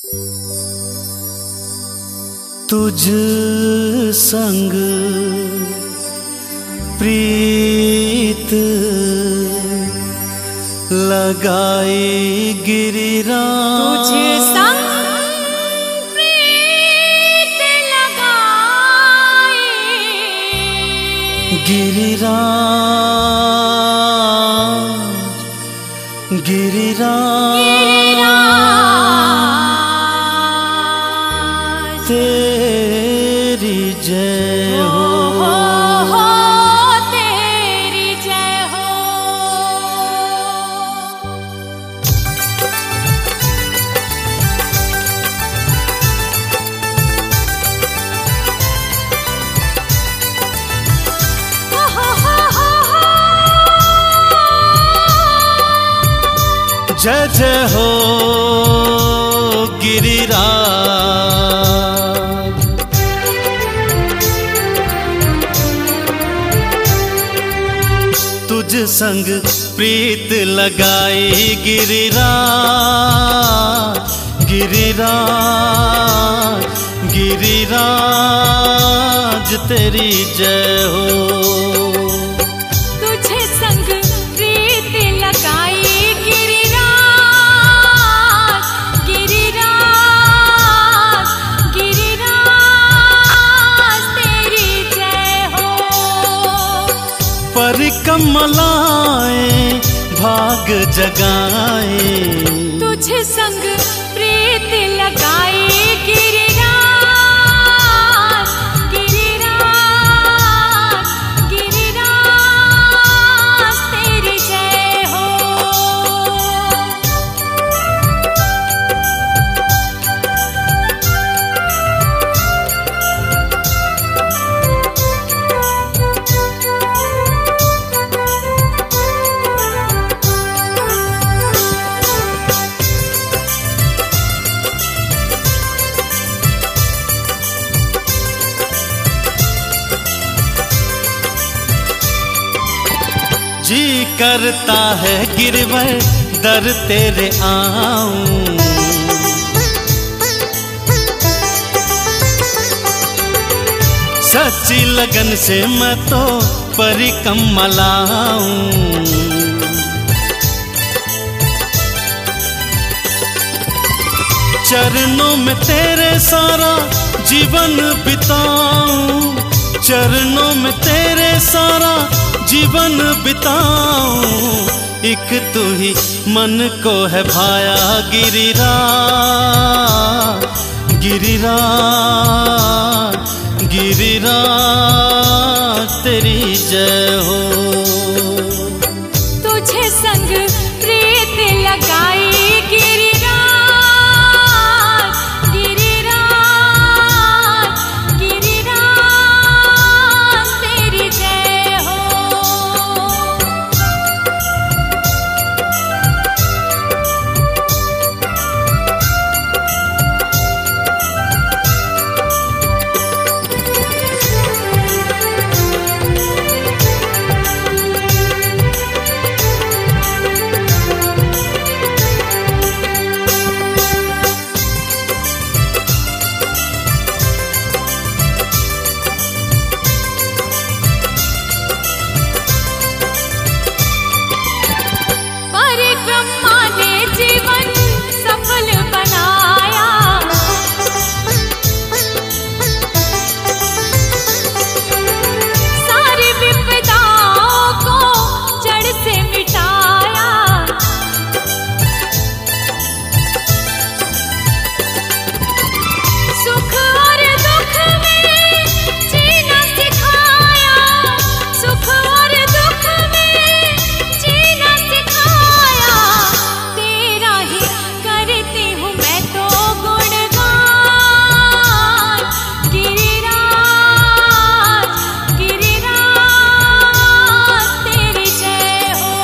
तुझ संग प्रीत लगाई गिरिराज, तुझ संग प्रीत लगाई गिरिराज, गिरिराज तेरी जय हो, तेरी जय हो। जय जय हो गिरिराज, तुझ संग प्रीत लगाई गिरिराज, गिरिराज, गिरिराज तेरी जय हो। तुझे संग प्रीत लगाई परिकमलाएं भाग जगाए, तुझ संग प्रीत लगाई गिरिराज, गिरिराज, गिरिराज तेरी जय हो। जी करता है गिरवर दर तेरे आऊं, सच्ची लगन से मैं तो परिकमलाऊं। चरणों में तेरे सारा जीवन बिताऊं, चरणों में तेरे सारा जीवन बिताऊं। एक तू ही मन को है भाया गिरिराज, गिरिराज, गिरिराज तेरी जय हो। तुझे संग प्रीत लगाई गिरिराज, गिरिराज, गिरिराज तेरी जय हो। परिक्रमा ने जीवन सफल बनाया, सारी विपदाओं को जड़ से मिटाया। सुख और दुख में जीना सिखाया, सुख और दुख में जीना सिखाया। तेरा ही करती हूँ मैं तो गुणगान, गिरिराज, गिरिराज तेरी जय हो।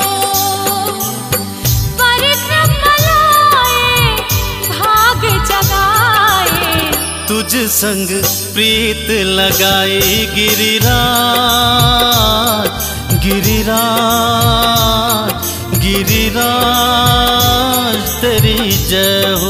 परिक्रमलाएं भाग जगाए, तुझ संग प्रीत लगाई गिरिराज, गिरिराज, गिरिराज तेरी जय हो।